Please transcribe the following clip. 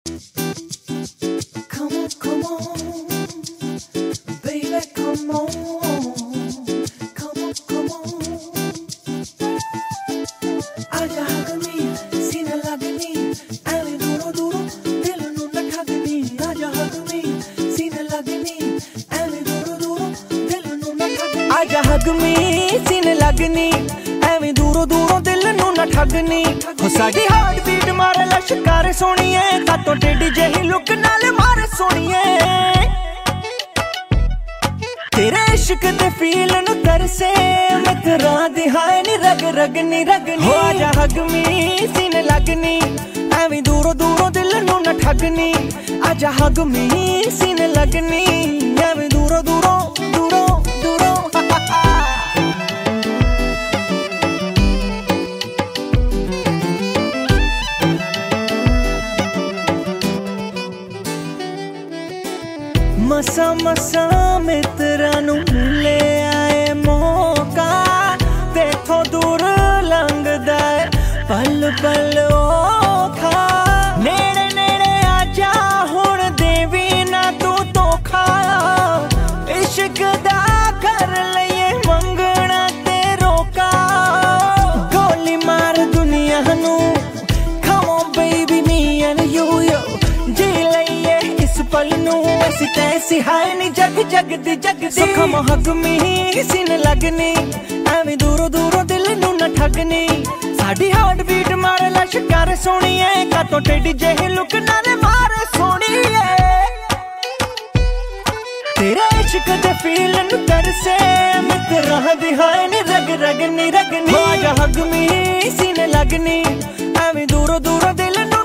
Come on, come on, baby, come on, come on, come on. आजा हगनी, सीने लगनी, ऐवे दूरों दूरों दिल नू न ठगनी. आजा हगनी, सीने लगनी, ऐवे दूरों दूरों दिल नू न ठगनी. आजा हगनी, सीने लगनी, ऐवे दूरों दूरों दिल नू न ठगनी. हो साडी हार्ट बीट मारे लश्कर सोनिए, कातों टेढ़ी जही लुक नाल मारे सोनिए. तेरे इश्क दे फील नू तरसे मित्रा दी हाय नी रग रग नी रगनी. हो आजा हगमी, सीने लगनी, ऐवी दूरों दूरों दिल नू न ठगनी. आजा हगमी, सीने लगनी, ऐवी दूरों दूरों दूरों दूरों. मसा मसा मित्रा नू ले आए मौका, तेथों दूर लंघदा पल पल औखा. नेड़े नेड़े आजा हुण देवी ना तू धोखा. इश्क दा कर लईए मंगना ते रोका. गोली मार दुनिया नू, come on baby me and you yo. जी लईए इस पल नू, ऐसी तैसी हाय नी जग जग दी जग दी. come on hug me, सीने लगनी, ऐवी दूरों दूरों दिल नू न ठगनी. साडी हार्ट बीट मारे लश्कर सोनिए, कातों टेढ़ी जही लुक नाले मारे सोनिए. तेरे इश्क दे फील नू तरसे मित्रा दी हाय नी रग रग नी रगनी. आजा हग मी, सीने लगनी, ऐवी दूरों दूरों दिल नू